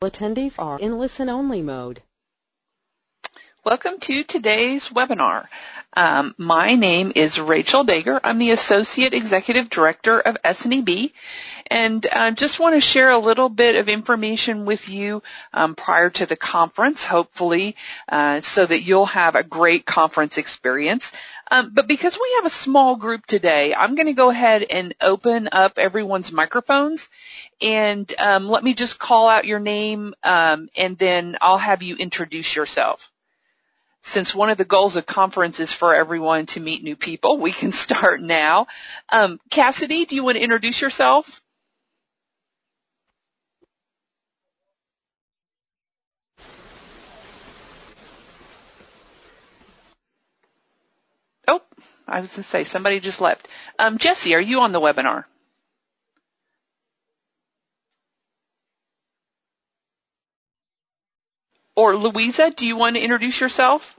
Attendees are in listen-only mode. Welcome to today's webinar. My name is Rachel Dager. I'm the Associate Executive Director of SNEB, and just want to share a little bit of information with you prior to the conference, hopefully, so that you'll have a great conference experience. But because we have a small group today, I'm going to go ahead and open up everyone's microphones, and let me just call out your name, and then I'll have you introduce yourself. Since one of the goals of conference is for everyone to meet new people, we can start now. Cassidy, do you want to introduce yourself? Oh, I was going to say, somebody just left. Jesse, are you on the webinar? Or Louisa, do you want to introduce yourself?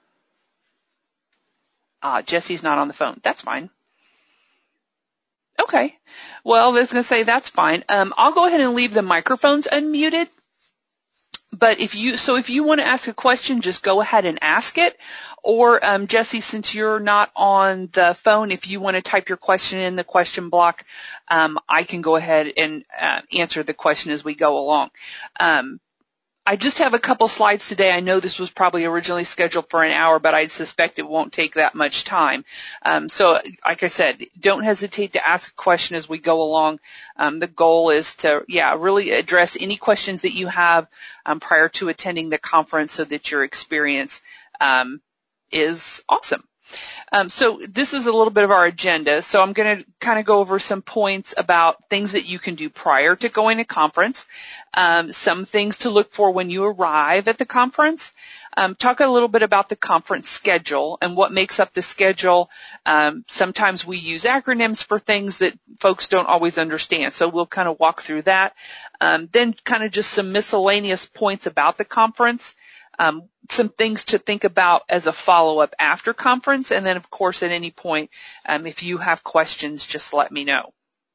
Jesse's not on the phone. That's fine. Okay. Well, I was going to say that's fine. I'll go ahead and leave the microphones unmuted. But if you want to ask a question, just go ahead and ask it. Or Jesse, since you're not on the phone, if you want to type your question in the question block, I can go ahead and answer the question as we go along. I just have a couple slides today. I know this was probably originally scheduled for an hour, but I suspect it won't take that much time. So like I said, don't hesitate to ask a question as we go along. The goal is to, really address any questions that you have prior to attending the conference so that your experience is awesome. So this is a little bit of our agenda. So I'm going to kind of go over some points about things that you can do prior to going to conference, some things to look for when you arrive at the conference, talk a little bit about the conference schedule and what makes up the schedule. Sometimes we use acronyms for things that folks don't always understand, so we'll kind of walk through that. Then kind of just some miscellaneous points about the conference. Some things to think about as a follow-up after conference, and then of course at any point, if you have questions, just let me know.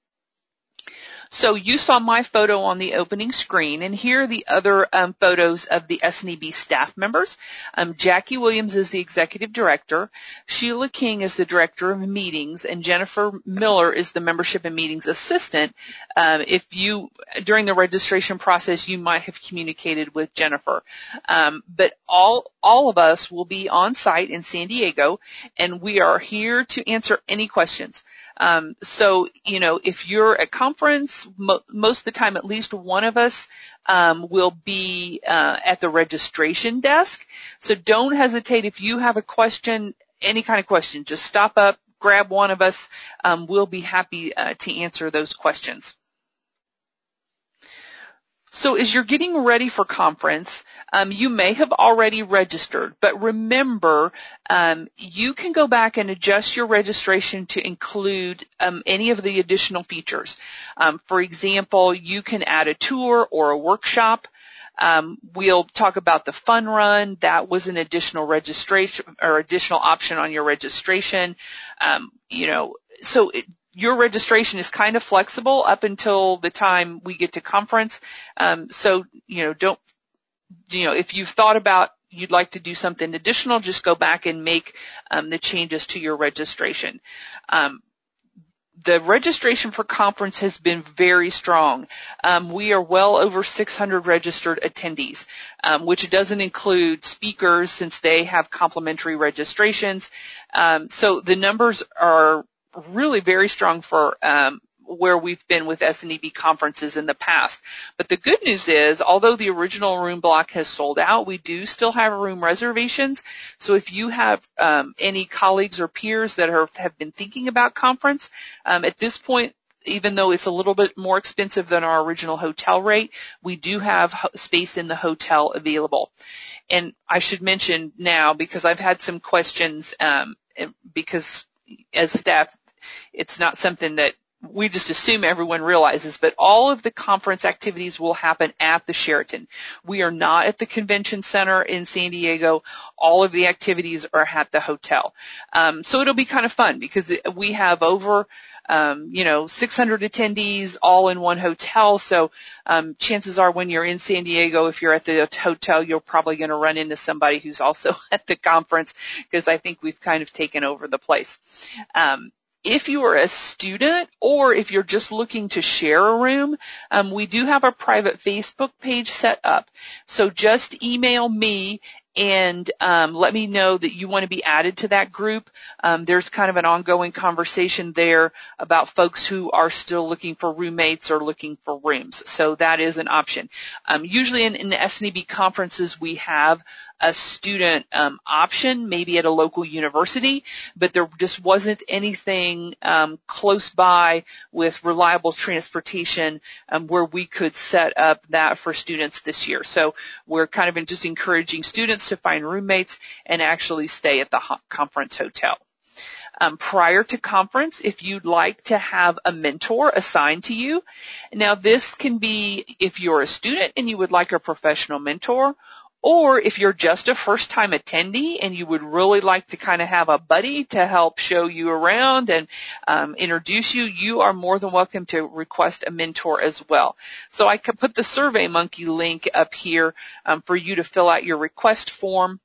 So you saw my photo on the opening screen, and here are the other photos of the SNEB staff members. Jackie Williams is the Executive Director, Sheila King is the Director of Meetings, and Jennifer Miller is the Membership and Meetings Assistant. During the registration process, you might have communicated with Jennifer. But all of us will be on site in San Diego, and we are here to answer any questions. So, if you're at conference, most of the time at least one of us will be at the registration desk. So don't hesitate if you have a question, any kind of question, just stop up, grab one of us. We'll be happy to answer those questions. So as you're getting ready for conference, you may have already registered, but remember, you can go back and adjust your registration to include any of the additional features. For example, you can add a tour or a workshop. We'll talk about the fun run. That was an additional registration or additional option on your registration. Your registration is kind of flexible up until the time we get to conference. If you've thought about you'd like to do something additional, just go back and make the changes to your registration. The registration for conference has been very strong. We are well over 600 registered attendees, which doesn't include speakers since they have complimentary registrations. So the numbers are really very strong for where we've been with SNEB conferences in the past. But the good news is, although the original room block has sold out, we do still have room reservations. So if you have any colleagues or peers that have been thinking about conference, at this point, even though it's a little bit more expensive than our original hotel rate, we do have space in the hotel available. And I should mention now, because I've had some questions, because as staff, it's not something that we just assume everyone realizes, but all of the conference activities will happen at the Sheraton. We are not at the convention center in San Diego. All of the activities are at the hotel. So it'll be kind of fun because we have over 600 attendees all in one hotel. So chances are when you're in San Diego, if you're at the hotel, you're probably going to run into somebody who's also at the conference, because I think we've kind of taken over the place. If you are a student or if you're just looking to share a room, we do have a private Facebook page set up. So just email me and let me know that you want to be added to that group. There's kind of an ongoing conversation there about folks who are still looking for roommates or looking for rooms. So that is an option. Usually in the SNEB conferences, we have a student option, maybe at a local university, but there just wasn't anything close by with reliable transportation where we could set up that for students this year. So we're kind of just encouraging students to find roommates and actually stay at the conference hotel. Prior to conference, if you'd like to have a mentor assigned to you, now this can be if you're a student and you would like a professional mentor, or if you're just a first-time attendee and you would really like to kind of have a buddy to help show you around and introduce you, you are more than welcome to request a mentor as well. So I could put the SurveyMonkey link up here for you to fill out your request form.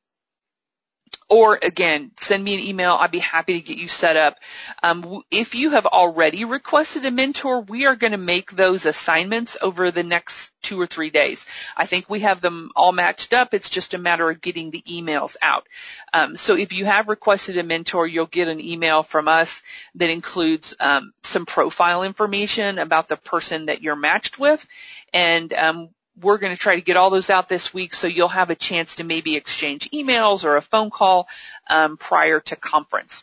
Or, again, send me an email. I'd be happy to get you set up. If you have already requested a mentor, we are going to make those assignments over the next 2 or 3 days. I think we have them all matched up. It's just a matter of getting the emails out. So if you have requested a mentor, you'll get an email from us that includes some profile information about the person that you're matched with. And we're going to try to get all those out this week, so you'll have a chance to maybe exchange emails or a phone call prior to conference.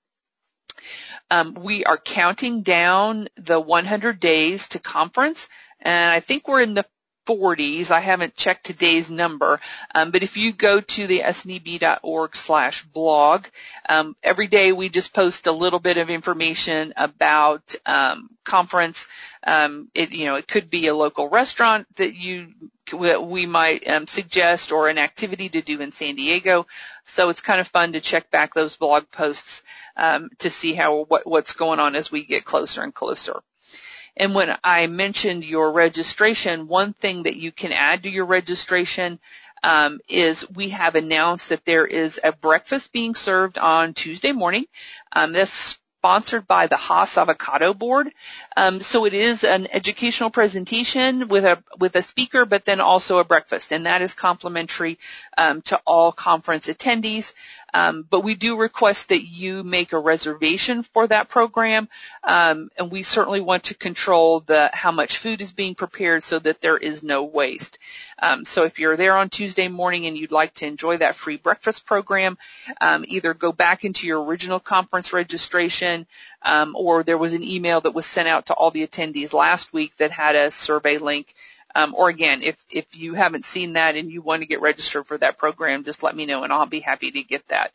We are counting down the 100 days to conference, and I think we're in the 40s. I haven't checked today's number, but if you go to the sneb.org/blog, every day we just post a little bit of information about conference. It could be a local restaurant that we might suggest, or an activity to do in San Diego. So it's kind of fun to check back those blog posts to see what's going on as we get closer and closer. And when I mentioned your registration, one thing that you can add to your registration is we have announced that there is a breakfast being served on Tuesday morning. That's sponsored by the Haas Avocado Board. So it is an educational presentation with a speaker, but then also a breakfast, and that is complimentary to all conference attendees. But we do request that you make a reservation for that program, and we certainly want to control how much food is being prepared so that there is no waste. So if you're there on Tuesday morning and you'd like to enjoy that free breakfast program, either go back into your original conference registration, or there was an email that was sent out to all the attendees last week that had a survey link. Or again, if you haven't seen that and you want to get registered for that program, just let me know and I'll be happy to get that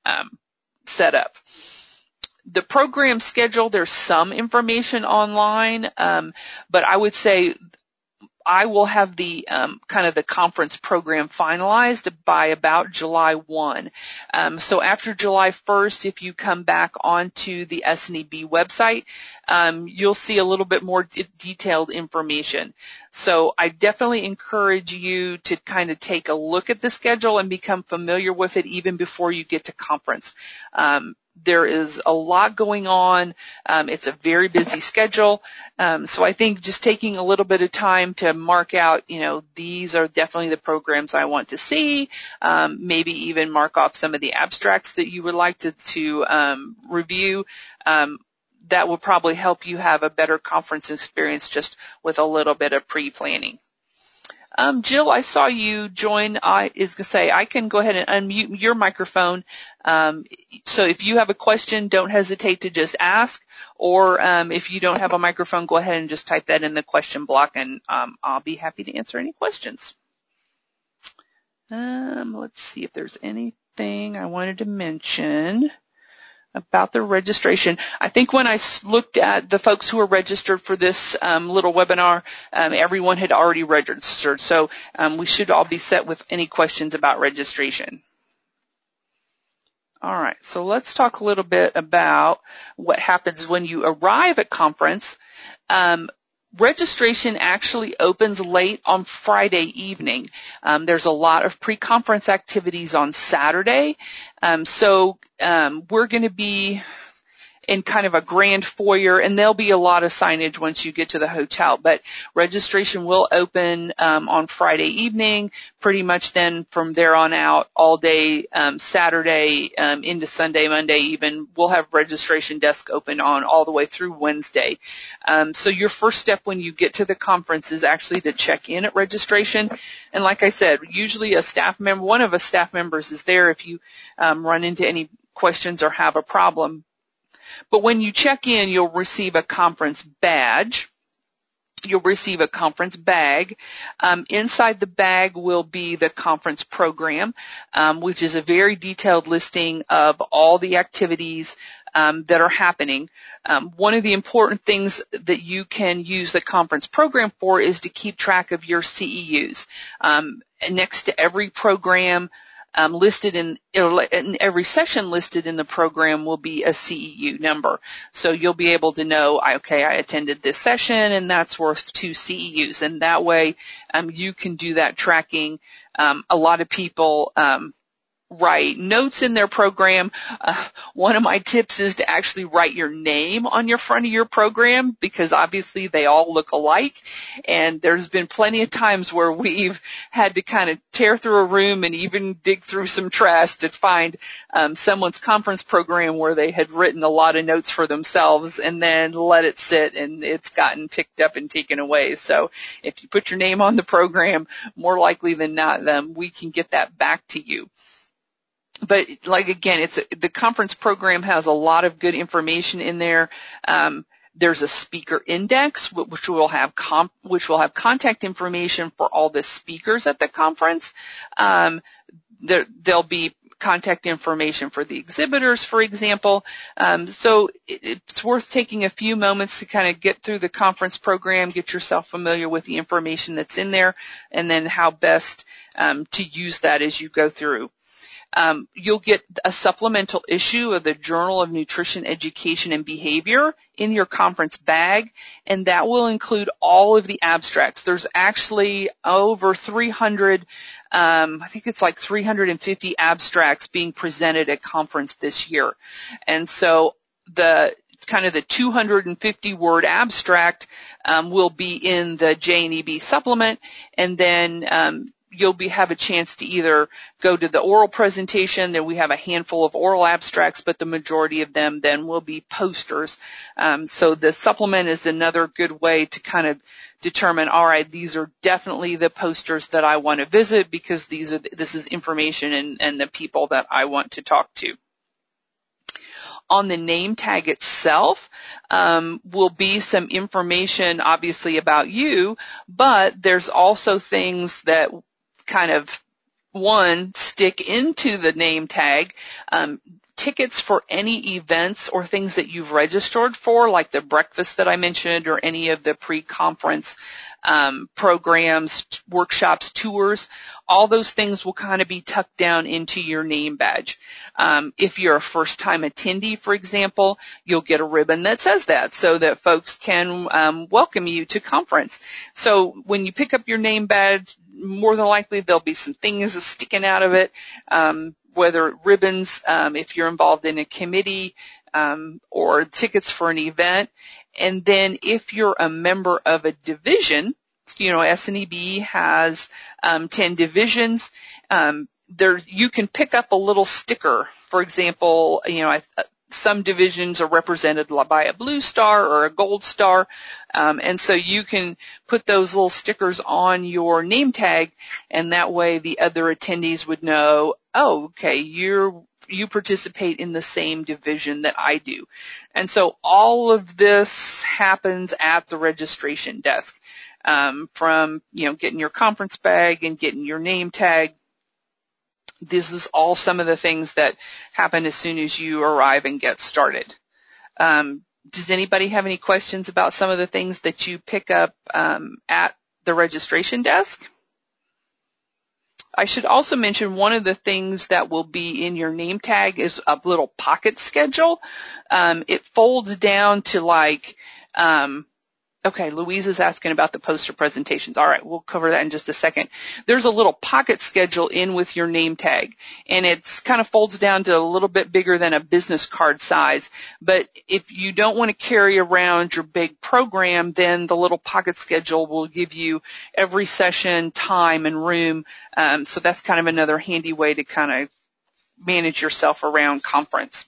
set up. The program schedule, there's some information online, but I would say I will have the kind of the conference program finalized by about July 1. So after July 1st, if you come back onto the SNEB website, you'll see a little bit more detailed information. So I definitely encourage you to kind of take a look at the schedule and become familiar with it even before you get to conference. There is a lot going on. It's a very busy schedule. So I think just taking a little bit of time to mark out, these are definitely the programs I want to see. Maybe even mark off some of the abstracts that you would like to review. That will probably help you have a better conference experience just with a little bit of pre-planning. Jill, I saw you join. I can go ahead and unmute your microphone. So if you have a question, don't hesitate to just ask, or if you don't have a microphone, go ahead and just type that in the question block, and I'll be happy to answer any questions. Let's see if there's anything I wanted to mention. about the registration. I think when I looked at the folks who were registered for this little webinar, everyone had already registered. So we should all be set with any questions about registration. All right, so let's talk a little bit about what happens when you arrive at conference. Registration actually opens late on Friday evening. There's a lot of pre-conference activities on Saturday. So we're going to be in kind of a grand foyer, and there'll be a lot of signage once you get to the hotel. But registration will open on Friday evening, pretty much then from there on out all day Saturday into Sunday, Monday even. We'll have registration desk open on all the way through Wednesday. So your first step when you get to the conference is actually to check in at registration. And like I said, usually a staff member, one of us staff members is there if you run into any questions or have a problem. But when you check in, you'll receive a conference badge. You'll receive a conference bag. Inside the bag will be the conference program, which is a very detailed listing of all the activities that are happening. One of the important things that you can use the conference program for is to keep track of your CEUs. Next to every program, listed in every session listed in the program will be a CEU number. So you'll be able to know, okay, I attended this session and that's worth 2 CEUs. And that way you can do that tracking. A lot of people write notes in their program. One of my tips is to actually write your name on your front of your program because obviously they all look alike. And there's been plenty of times where we've had to kind of tear through a room and even dig through some trash to find someone's conference program where they had written a lot of notes for themselves and then let it sit and it's gotten picked up and taken away. So if you put your name on the program, more likely than not, we can get that back to you. But like again, the conference program has a lot of good information in there. There's a speaker index which will have contact information for all the speakers at the conference. There'll be contact information for the exhibitors, for example. So it's worth taking a few moments to kind of get through the conference program, get yourself familiar with the information that's in there, and then how best to use that as you go through. You'll get a supplemental issue of the Journal of Nutrition, Education, and Behavior in your conference bag, and that will include all of the abstracts. There's actually over 300, I think it's like 350 abstracts being presented at conference this year. And so the 250-word abstract will be in the JNEB supplement, and then you'll have a chance to either go to the oral presentation. There we have a handful of oral abstracts, but the majority of them then will be posters. So the supplement is another good way to kind of determine, all right, these are definitely the posters that I want to visit because this is information and the people that I want to talk to. On the name tag itself will be some information obviously about you, but there's also things that kind of, stick into the name tag, tickets for any events or things that you've registered for, like the breakfast that I mentioned or any of the pre-conference programs, workshops, tours. All those things will kind of be tucked down into your name badge. If you're a first-time attendee, for example, you'll get a ribbon that says that so that folks can welcome you to conference. So when you pick up your name badge, more than likely there'll be some things sticking out of it, whether ribbons if you're involved in a committee or tickets for an event. And then if you're a member of a division, SNEB has 10 divisions. You can pick up a little sticker. For example, some divisions are represented by a blue star or a gold star, and so you can put those little stickers on your name tag, and that way the other attendees would know, oh, okay, you participate in the same division that I do. And so all of this happens at the registration desk, from getting your conference bag and getting your name tag. This is all some of the things that happen as soon as you arrive and get started. Does anybody have any questions about some of the things that you pick up at the registration desk? I should also mention one of the things that will be in your name tag is a little pocket schedule. It folds down to like, okay, Louise is asking about the poster presentations. All right, we'll cover that in just a second. There's a little pocket schedule in with your name tag, and it's kind of folds down to a little bit bigger than a business card size. But if you don't want to carry around your big program, then the little pocket schedule will give you every session, time, and room. So that's kind of another handy way to kind of manage yourself around conference.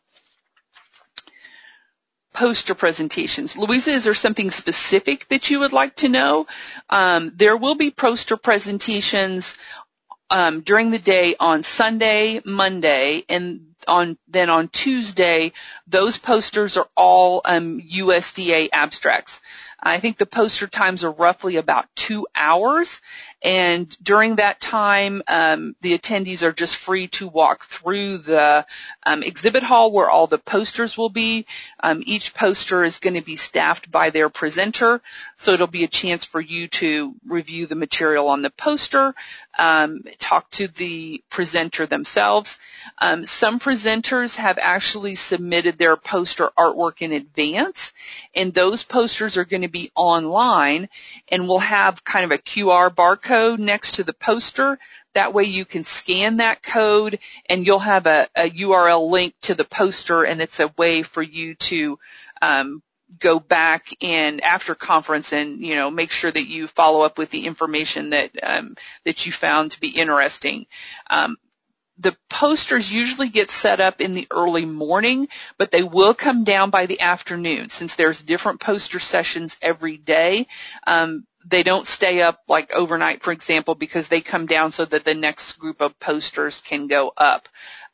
Poster presentations. Louisa, is there something specific that you would like to know? There will be poster presentations during the day on Sunday, Monday, and then on Tuesday, those posters are all USDA abstracts. I think the poster times are roughly about 2 hours, and during that time, the attendees are just free to walk through the exhibit hall where all the posters will be. Each poster is going to be staffed by their presenter, so it'll be a chance for you to review the material on the poster, talk to the presenter themselves. Some presenters have actually submitted their poster artwork in advance, and those posters are going to be online, and we'll have kind of a QR barcode next to the poster. That way you can scan that code, and you'll have a URL link to the poster, and it's a way for you to go back and after conference and make sure that you follow up with the information that you found to be interesting. The posters usually get set up in the early morning, but they will come down by the afternoon. Since there's different poster sessions every day, they don't stay up like overnight, for example, because they come down so that the next group of posters can go up.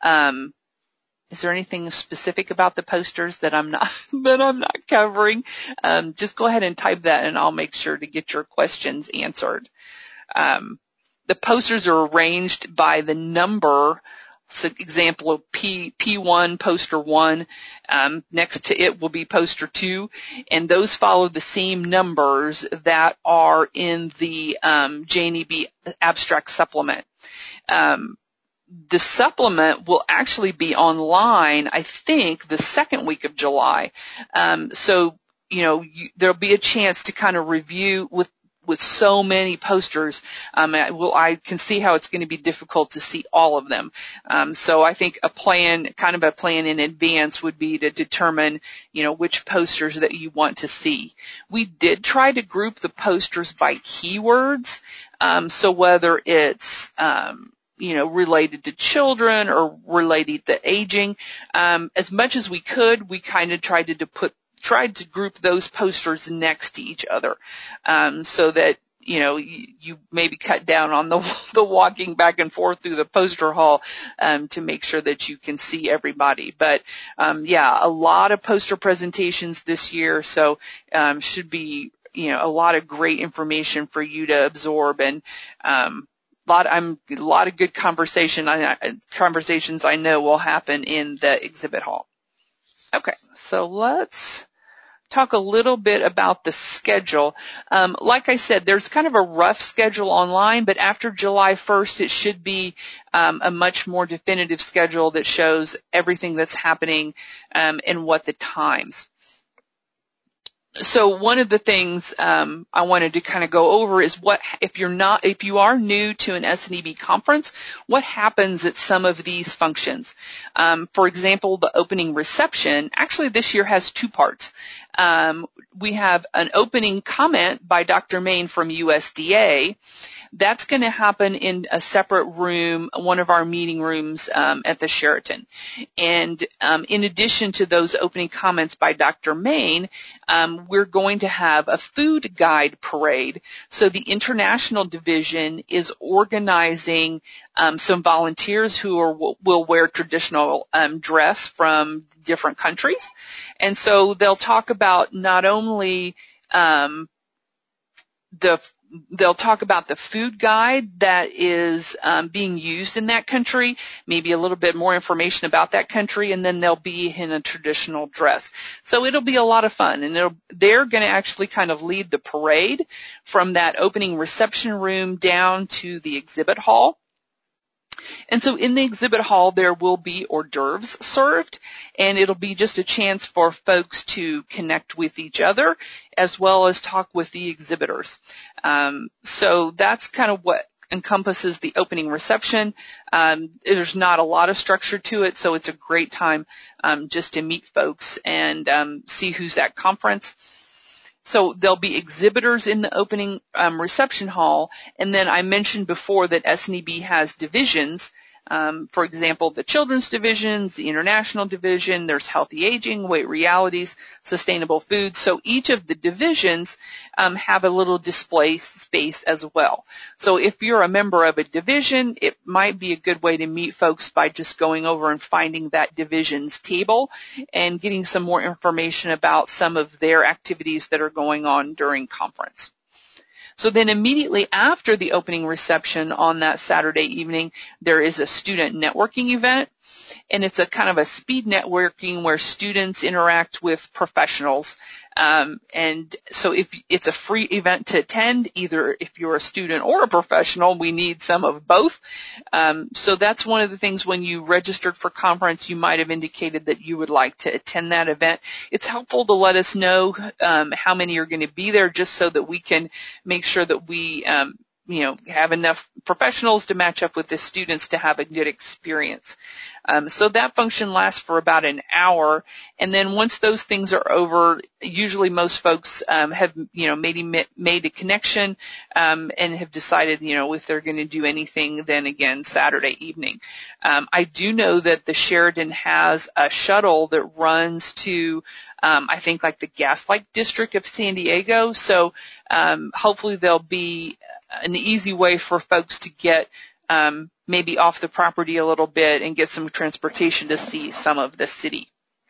Is there anything specific about the posters that I'm not covering? Just go ahead and type that, and I'll make sure to get your questions answered. The posters are arranged by the number. So example of P1, poster 1. Next to it will be poster 2, and those follow the same numbers that are in the JNEB abstract supplement. The supplement will actually be online, I think, the second week of July. So there'll be a chance to kind of review with so many posters. I can see how it's going to be difficult to see all of them. So I think a plan in advance would be to determine, which posters that you want to see. We did try to group the posters by keywords. So whether it's, related to children or related to aging, as much as we could, we kind of tried to group those posters next to each other, so that you maybe cut down on the walking back and forth through the poster hall to make sure that you can see everybody. But a lot of poster presentations this year, so should be a lot of great information for you to absorb, and a lot of good conversations I know will happen in the exhibit hall. Okay, so let's talk a little bit about the schedule. Like I said, there's kind of a rough schedule online, but after July 1st, it should be a much more definitive schedule that shows everything that's happening and what the times. So one of the things I wanted to kind of go over is if you are new to an SNEB conference, what happens at some of these functions. For example, the opening reception actually this year has 2 parts. We have an opening comment by Dr. Main from USDA. That's going to happen in a separate room, one of our meeting rooms at the Sheraton. And in addition to those opening comments by Dr. Main, we're going to have a food guide parade. So the international division is organizing some volunteers who will wear traditional dress from different countries. And so they'll talk about not only the They'll talk about the food guide that is being used in that country, maybe a little bit more information about that country, and then they'll be in a traditional dress. So it'll be a lot of fun, and they're going to actually kind of lead the parade from that opening reception room down to the exhibit hall. And so in the exhibit hall, there will be hors d'oeuvres served, and it'll be just a chance for folks to connect with each other as well as talk with the exhibitors. So that's kind of what encompasses the opening reception. There's not a lot of structure to it, so it's a great time just to meet folks and see who's at conference. So there'll be exhibitors in the opening reception hall, and then I mentioned before that SNEB has divisions. For example, the children's divisions, the international division, there's healthy aging, weight realities, sustainable food. So each of the divisions have a little display space as well. So if you're a member of a division, it might be a good way to meet folks by just going over and finding that division's table and getting some more information about some of their activities that are going on during conference. So then immediately after the opening reception on that Saturday evening, there is a student networking event, and it's a kind of a speed networking where students interact with professionals. And so if it's a free event to attend, either if you're a student or a professional, we need some of both. So that's one of the things when you registered for conference, you might have indicated that you would like to attend that event. It's helpful to let us know how many are going to be there just so that we can make sure that we have enough professionals to match up with the students to have a good experience. So that function lasts for about an hour, and then once those things are over, usually most folks have made a connection and have decided if they're going to do anything then again Saturday evening. I do know that the Sheraton has a shuttle that runs to I think like the Gaslight District of San Diego, so hopefully there'll be an easy way for folks to get maybe off the property a little bit and get some transportation to see some of the city.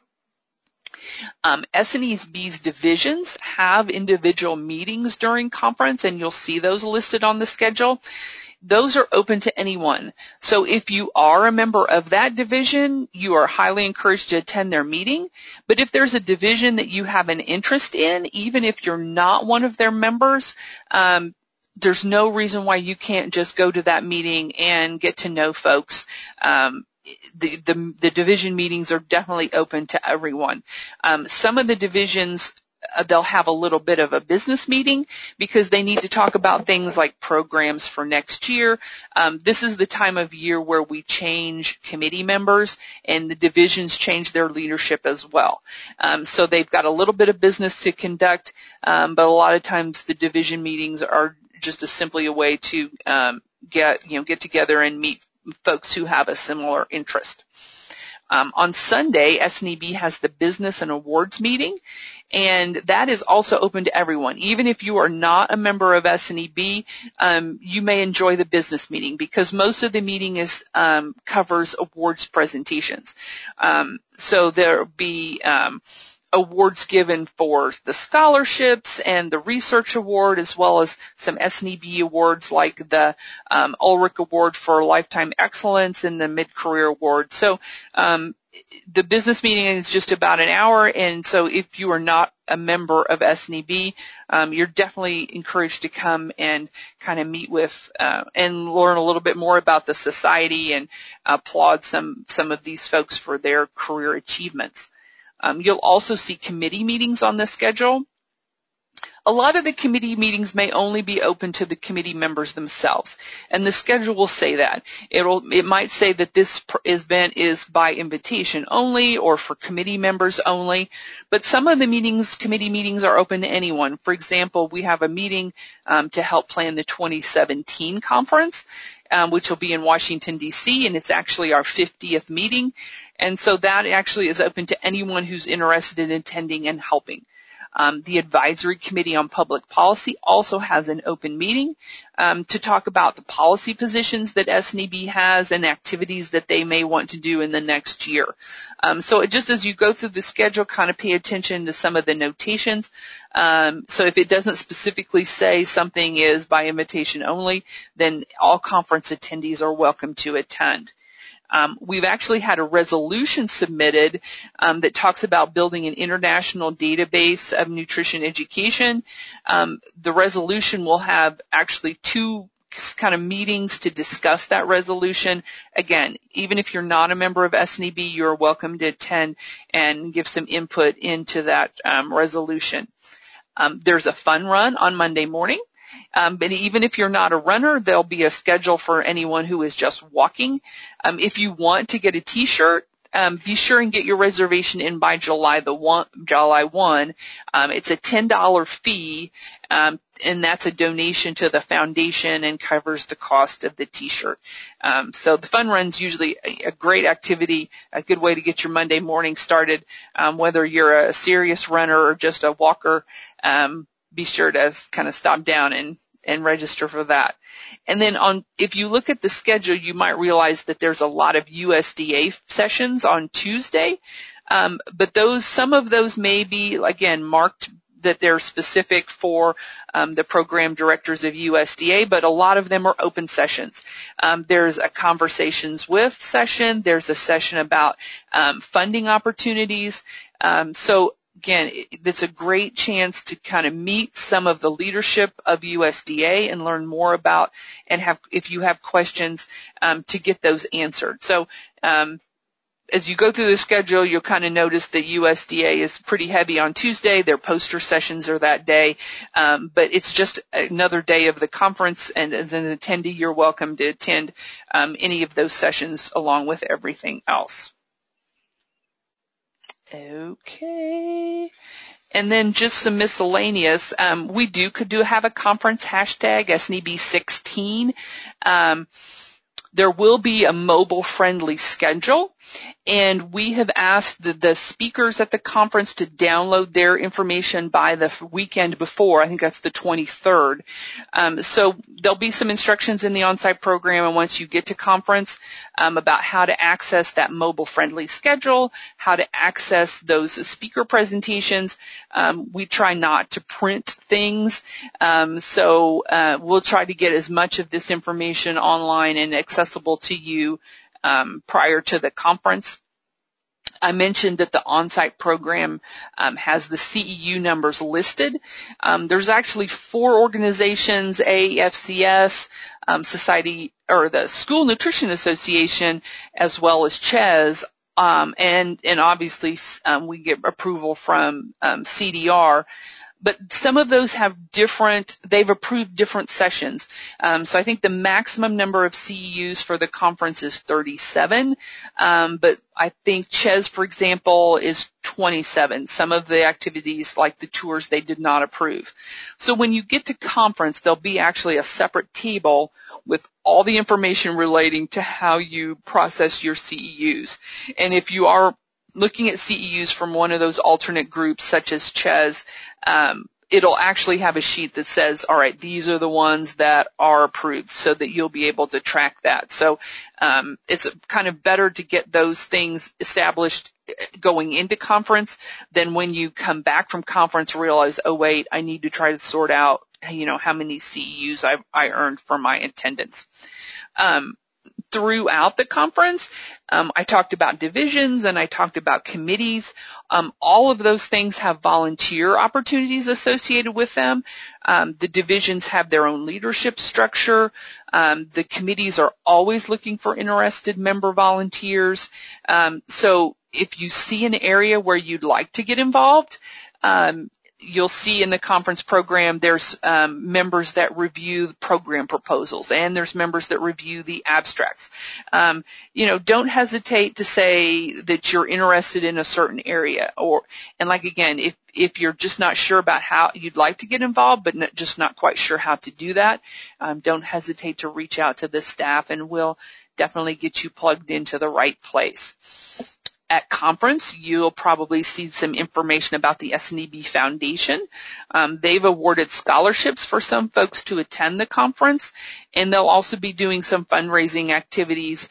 SNEB's divisions have individual meetings during conference, and you'll see those listed on the schedule. Those are open to anyone. So if you are a member of that division, you are highly encouraged to attend their meeting. But if there's a division that you have an interest in, even if you're not one of their members, there's no reason why you can't just go to that meeting and get to know folks. The division meetings are definitely open to everyone. Some of the divisions, they'll have a little bit of a business meeting because they need to talk about things like programs for next year. This is the time of year where we change committee members and the divisions change their leadership as well. So they've got a little bit of business to conduct, but a lot of times the division meetings are just simply a way to get together and meet folks who have a similar interest. On Sunday, SNEB has the Business and Awards meeting, and that is also open to everyone. Even if you are not a member of SNEB, you may enjoy the business meeting because most of the meeting covers awards presentations. So there will be awards given for the scholarships and the research award, as well as some SNEB awards like the Ulrich Award for Lifetime Excellence and the Mid-Career Award. So the business meeting is just about an hour, and so if you are not a member of SNEB, you're definitely encouraged to come and kind of meet with and learn a little bit more about the society and applaud some of these folks for their career achievements. You'll also see committee meetings on the schedule. A lot of the committee meetings may only be open to the committee members themselves, and the schedule will say that. It might say that this event is by invitation only or for committee members only, but some of the committee meetings are open to anyone. For example, we have a meeting to help plan the 2017 conference, which will be in Washington, D.C., and it's actually our 50th meeting, and so that actually is open to anyone who's interested in attending and helping. The Advisory Committee on Public Policy also has an open meeting to talk about the policy positions that SNEB has and activities that they may want to do in the next year. So just as you go through the schedule, kind of pay attention to some of the notations. So if it doesn't specifically say something is by invitation only, then all conference attendees are welcome to attend. We've actually had a resolution submitted that talks about building an international database of nutrition education. The resolution will have actually 2 kind of meetings to discuss that resolution. Again, even if you're not a member of SNEB, you're welcome to attend and give some input into that resolution. There's a fun run on Monday morning. But even if you're not a runner, there'll be a schedule for anyone who is just walking. If you want to get a T-shirt, be sure and get your reservation in by July 1. It's a $10 fee, and that's a donation to the foundation and covers the cost of the T-shirt. So the fun run's usually a great activity, a good way to get your Monday morning started. Whether you're a serious runner or just a walker, be sure to kind of stop down and register for that. And then if you look at the schedule, you might realize that there's a lot of USDA sessions on Tuesday. But some of those may be, again, marked that they're specific for the program directors of USDA, but a lot of them are open sessions. There's a conversations with session. There's a session about funding opportunities. So again, it's a great chance to kind of meet some of the leadership of USDA and learn more about, and if you have questions, to get those answered. So as you go through the schedule, you'll kind of notice that USDA is pretty heavy on Tuesday. Their poster sessions are that day, but it's just another day of the conference, and as an attendee, you're welcome to attend any of those sessions along with everything else. Okay. And then just some miscellaneous. We could have a conference hashtag SNEB16. There will be a mobile-friendly schedule, and we have asked the speakers at the conference to download their information by the weekend before. I think that's the 23rd. So there'll be some instructions in the on-site program, and once you get to conference, about how to access that mobile-friendly schedule, how to access those speaker presentations. We try not to print things, so we'll try to get as much of this information online and accessible to you prior to the conference. I mentioned that the on-site program has the CEU numbers listed. There's actually 4 organizations, AFCS, Society, or the School Nutrition Association, as well as CHES, and obviously we get approval from CDR. But some of those they've approved different sessions. So I think the maximum number of CEUs for the conference is 37. But I think CHES, for example, is 27. Some of the activities, like the tours, they did not approve. So when you get to conference, there'll be actually a separate table with all the information relating to how you process your CEUs. And if you are looking at CEUs from one of those alternate groups, such as CHES, it'll actually have a sheet that says, all right, these are the ones that are approved, so that you'll be able to track that. So it's kind of better to get those things established going into conference than when you come back from conference realize, oh, wait, I need to try to sort out, how many CEUs I earned for my attendance. Throughout the conference, I talked about divisions and I talked about committees. All of those things have volunteer opportunities associated with them. The divisions have their own leadership structure. The committees are always looking for interested member volunteers. So if you see an area where you'd like to get involved, you'll see in the conference program there's members that review the program proposals, and there's members that review the abstracts. Don't hesitate to say that you're interested in a certain area, and again, if you're just not sure about how you'd like to get involved but just not quite sure how to do that, don't hesitate to reach out to the staff, and we'll definitely get you plugged into the right place. at conference, you'll probably see some information about the SNEB Foundation. They've awarded scholarships for some folks to attend the conference, and they'll also be doing some fundraising activities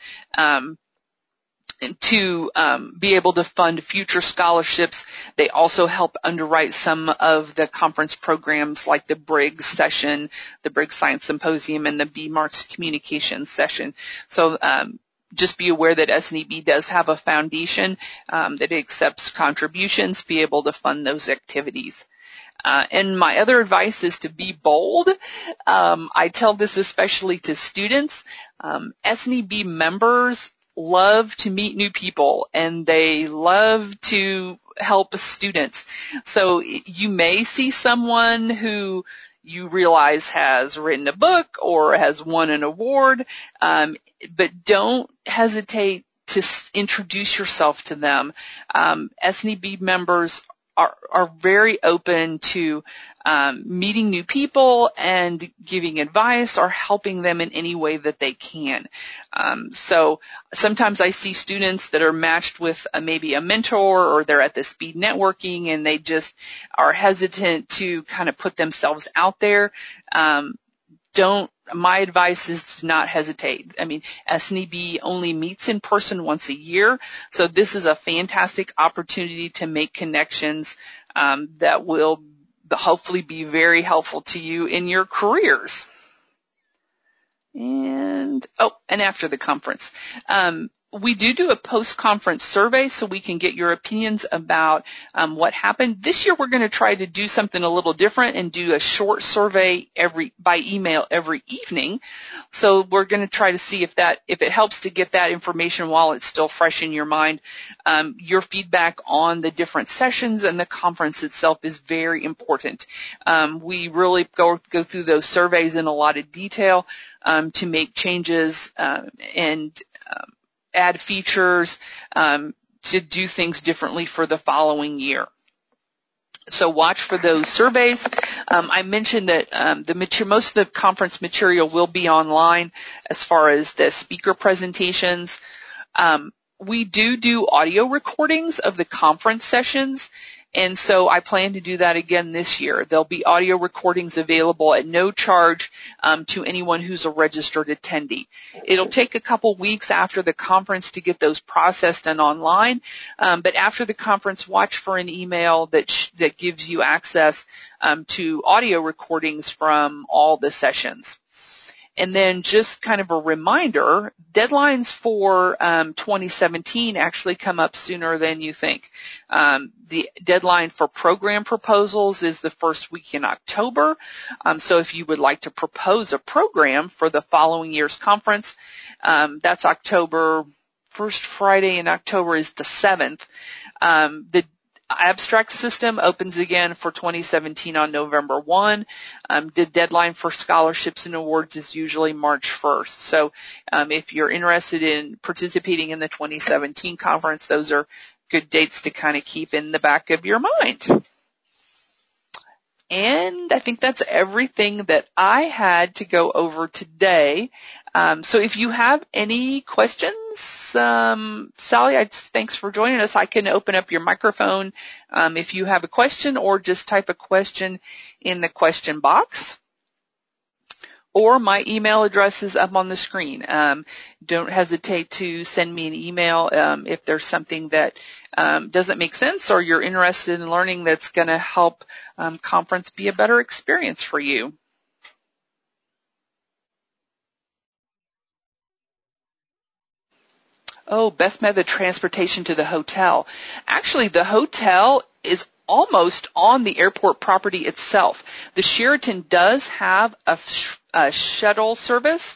to be able to fund future scholarships. They also help underwrite some of the conference programs like the Briggs session, the Briggs Science Symposium, and the BMARCS Communications session. So just be aware that SNEB does have a foundation that accepts contributions to be able to fund those activities. And my other advice is to be bold. I tell this especially to students. SNEB members love to meet new people, and they love to help students. So you may see someone who you realize has written a book or has won an award, but don't hesitate to introduce yourself to them. SNEB members are very open to meeting new people and giving advice or helping them in any way that they can. So sometimes I see students that are matched with maybe a mentor, or they're at the speed networking and they just are hesitant to kind of put themselves out there. My advice is to not hesitate. I mean, SNEB only meets in person once a year, so this is a fantastic opportunity to make connections that will hopefully be very helpful to you in your careers. And after the conference. We do a post-conference survey so we can get your opinions about what happened. This year we're going to try to do something a little different and do a short survey by email every evening. So we're going to try to see if it helps to get that information while it's still fresh in your mind. Your feedback on the different sessions and the conference itself is very important. We really go through those surveys in a lot of detail to make changes and add features, to do things differently for the following year. So watch for those surveys. I mentioned that most of the conference material will be online as far as the speaker presentations. We do audio recordings of the conference sessions, and so I plan to do that again this year. There'll be audio recordings available at no charge to anyone who's a registered attendee. It'll take a couple weeks after the conference to get those processed and online, but after the conference, watch for an email that gives you access to audio recordings from all the sessions. And then just kind of a reminder, deadlines for 2017 actually come up sooner than you think. The deadline for program proposals is the first week in October. So if you would like to propose a program for the following year's conference, that's October. First Friday in October is the 7th. The abstract system opens again for 2017 on November 1. The deadline for scholarships and awards is usually March 1st. So if you're interested in participating in the 2017 conference, those are good dates to kind of keep in the back of your mind. And I think that's everything that I had to go over today. So if you have any questions, Sally, thanks for joining us. I can open up your microphone if you have a question, or just type a question in the question box. Or my email address is up on the screen. Don't hesitate to send me an email if there's something that doesn't make sense, or you're interested in learning that's going to help conference be a better experience for you. Oh, best method of transportation to the hotel. Actually, the hotel is almost on the airport property itself. The Sheraton does have a shuttle service.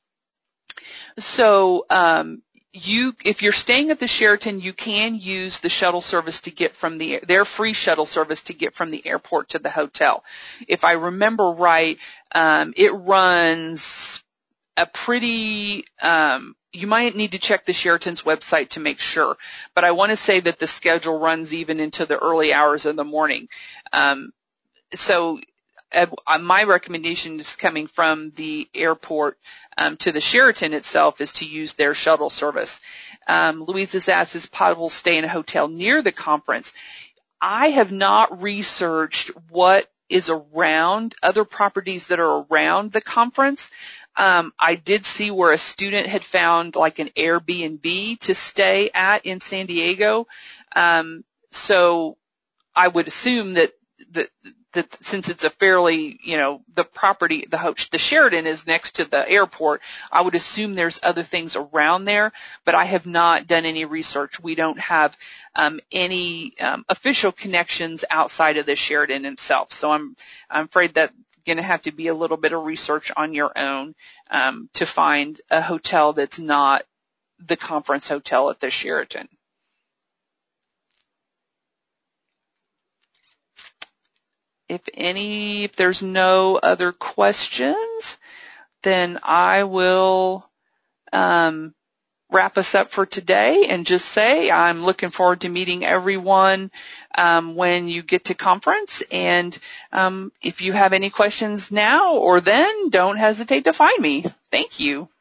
So if you're staying at the Sheraton, you can use the shuttle service to get from their free shuttle service to get from the airport to the hotel. If I remember right, it runs a pretty you might need to check the Sheraton's website to make sure, but I want to say that the schedule runs even into the early hours of the morning. So my recommendation is coming from the airport to the Sheraton itself is to use their shuttle service. Louisa's asked, is possible to stay in a hotel near the conference? I have not researched what is around, other properties that are around the conference. I did see where a student had found like an Airbnb to stay at in San Diego. So I would assume that since it's a fairly, the property, the Sheraton is next to the airport, I would assume there's other things around there, but I have not done any research. We don't have any official connections outside of the Sheraton itself. So I'm afraid that going to have to be a little bit of research on your own to find a hotel that's not the conference hotel at the Sheraton. If there's no other questions, then I will wrap us up for today and just say I'm looking forward to meeting everyone when you get to conference. And if you have any questions now or then, don't hesitate to find me. Thank you.